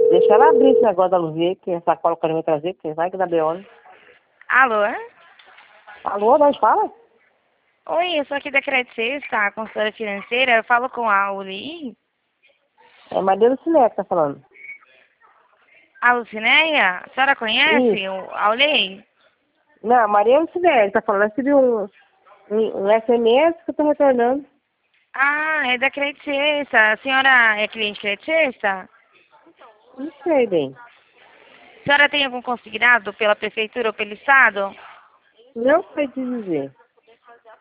Deixa ela abrir esse negócio da Luzia, que a sacola que ela vai trazer, porque vai que dá B.O., né? Alô? Alô, nós fala? Oi, eu sou aqui da Credit Suisse, tá? Consultora financeira. Eu falo com a Uli. É Madeira Cineca que tá falando. A Lucinéia? A senhora conhece Isso. a Uli? Não, Maria Cineca tá falando. Eu recebi um SMS que eu tô retornando. Ah, é da Credit Suisse. A senhora é cliente Credit Suisse? A Não sei bem. senhora tem algum consignado pela prefeitura ou pelo estado? Não sei te dizer.